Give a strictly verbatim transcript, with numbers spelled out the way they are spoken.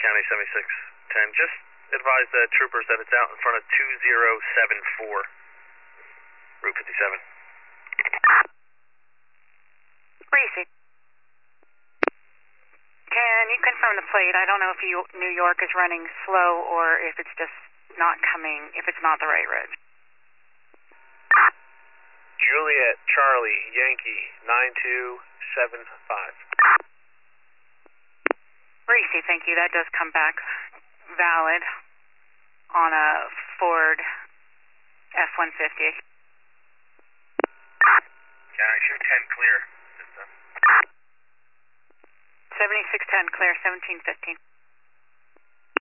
County seventy-six ten. Just advise the troopers that it's out in front of two zero seven four, Route fifty-seven. Reese, can you confirm the plate? I don't know if you, New York is running slow or if it's just not coming, if it's not the right road. Juliet, Charlie, Yankee, nine two seven five. Reese, thank you. That does come back valid on a Ford F one fifty. Galaxy ten clear. seventy-six ten clear, seventeen fifteen.